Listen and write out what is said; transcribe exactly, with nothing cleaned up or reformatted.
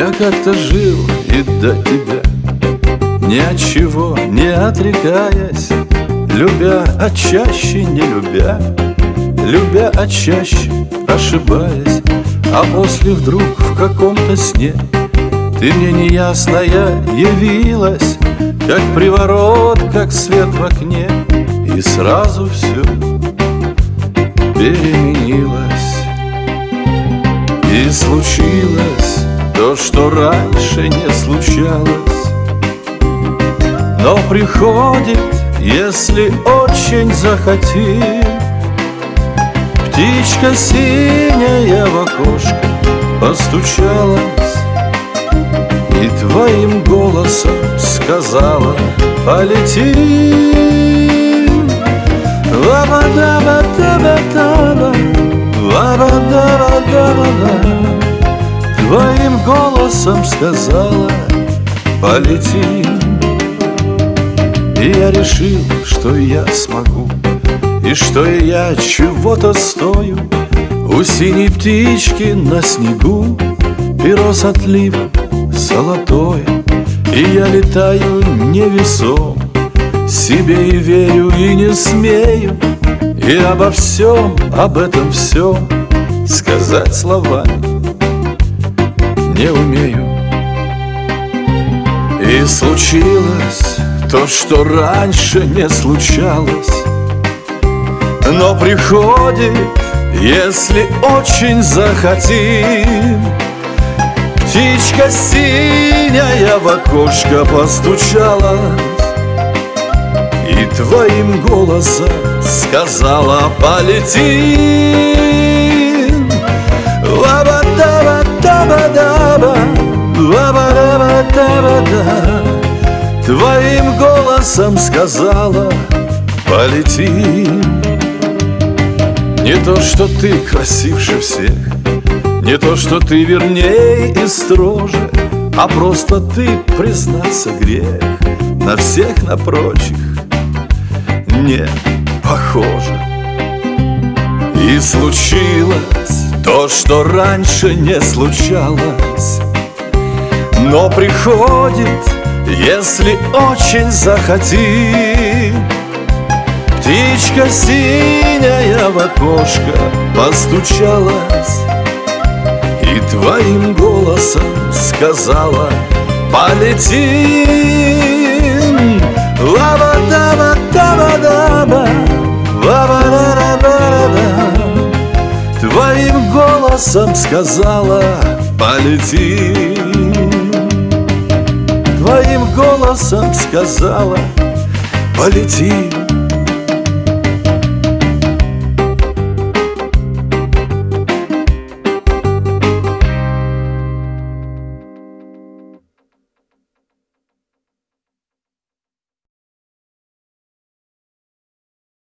Я как-то жил и до тебя, ни от чего не отрекаясь, любя, а чаще не любя, любя, а чаще ошибаясь. А после вдруг в каком-то сне ты мне неясная явилась, как приворот, как свет в окне, и сразу все переменилось. И случилось то, что раньше не случалось, но приходит, если очень захотим. Птичка синяя в окошко постучалась и твоим голосом сказала: полетим. Ла-ба-да-ба-да-ба-да-ба, ла-ба-да-ба-да-ба-да. Твоим голосом сказала: полетим. И я решил, что я смогу, и что и я чего-то стою. У синей птички на снегу перо с отливом золотое, и я летаю невесом, себе и верю, и не смею, и обо всем, об этом всем сказать словами не умею. И случилось то, что раньше не случалось, но приходит, если очень захотим. Птичка синяя в окошко постучалась и твоим голосом сказала: полетим. Ла-ба-да-ба-да-ба-да-ба, ла-ба-да-ба-да-ба-да. Твоим голосом сказала: полетим. Не то, что ты красивше всех, не то, что ты верней и строже, а просто ты, признаться, грех на всех, на прочих не похоже. И случилось то, что раньше не случалось, но приходит, если очень захотим. Птичка синяя в окошко постучалась и твоим голосом сказала: полетим. Ла-ба-да-ба-да-ба-да-ба, ла-ба-да-да-да-да. Твоим голосом сказала: полетим. Твоим голосом сказала: полетим.